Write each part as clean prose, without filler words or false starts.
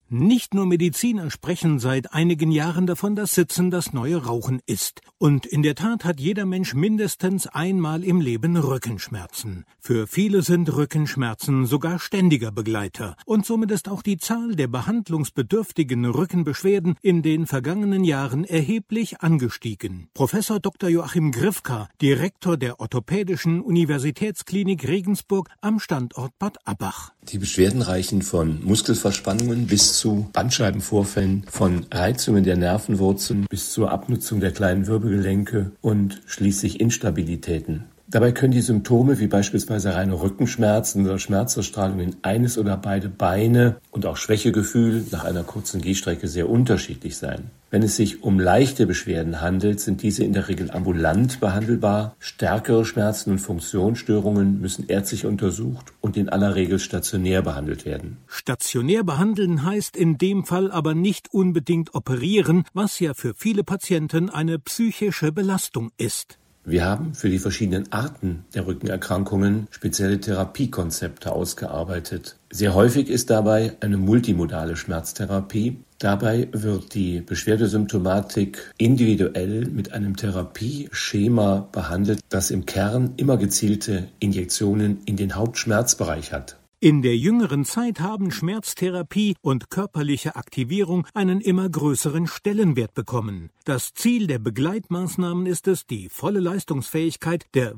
Nicht nur Mediziner sprechen seit einigen Jahren davon, dass Sitzen das neue Rauchen ist. Und in der Tat hat jeder Mensch mindestens einmal im Leben Rückenschmerzen. Für viele sind Rückenschmerzen sogar ständiger Begleiter. Und somit ist auch die Zahl der behandlungsbedürftigen Rückenbeschwerden in den vergangenen Jahren erheblich angestiegen. Professor Dr. Joachim Grifka, Direktor der Orthopädischen Universitätsklinik Regensburg am Standort Bad Abbach. Die Beschwerden reichen von Muskelverspannungen bis zu Bandscheibenvorfällen, von Reizungen der Nervenwurzeln bis zur Abnutzung der kleinen Wirbelgelenke und schließlich Instabilitäten. Dabei können die Symptome wie beispielsweise reine Rückenschmerzen oder Schmerzausstrahlung in eines oder beide Beine und auch Schwächegefühl nach einer kurzen Gehstrecke sehr unterschiedlich sein. Wenn es sich um leichte Beschwerden handelt, sind diese in der Regel ambulant behandelbar. Stärkere Schmerzen und Funktionsstörungen müssen ärztlich untersucht und in aller Regel stationär behandelt werden. Stationär behandeln heißt in dem Fall aber nicht unbedingt operieren, was ja für viele Patienten eine psychische Belastung ist. Wir haben für die verschiedenen Arten der Rückenerkrankungen spezielle Therapiekonzepte ausgearbeitet. Sehr häufig ist dabei eine multimodale Schmerztherapie. Dabei wird die Beschwerdesymptomatik individuell mit einem Therapieschema behandelt, das im Kern immer gezielte Injektionen in den Hauptschmerzbereich hat. In der jüngeren Zeit haben Schmerztherapie und körperliche Aktivierung einen immer größeren Stellenwert bekommen. Das Ziel der Begleitmaßnahmen ist es, die volle Leistungsfähigkeit der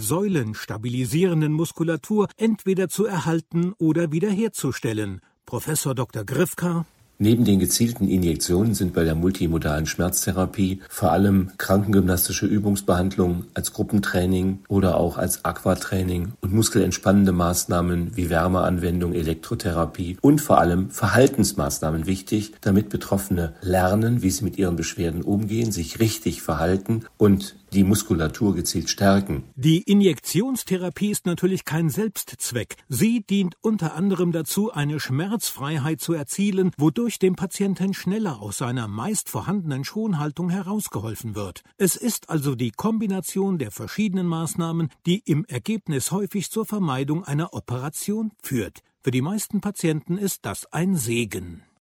wirbelsäulenstabilisierenden Muskulatur entweder zu erhalten oder wiederherzustellen. Professor Dr. Grifka: Neben den gezielten Injektionen sind bei der multimodalen Schmerztherapie vor allem krankengymnastische Übungsbehandlungen als Gruppentraining oder auch als Aquatraining und muskelentspannende Maßnahmen wie Wärmeanwendung, Elektrotherapie und vor allem Verhaltensmaßnahmen wichtig, damit Betroffene lernen, wie sie mit ihren Beschwerden umgehen, sich richtig verhalten und die Muskulatur gezielt stärken. Die Injektionstherapie ist natürlich kein Selbstzweck. Sie dient unter anderem dazu, eine Schmerzfreiheit zu erzielen, wodurch dem Patienten schneller aus seiner meist vorhandenen Schonhaltung herausgeholfen wird. Es ist also die Kombination der verschiedenen Maßnahmen, die im Ergebnis häufig zur Vermeidung einer Operation führt. Für die meisten Patienten ist das ein Segen.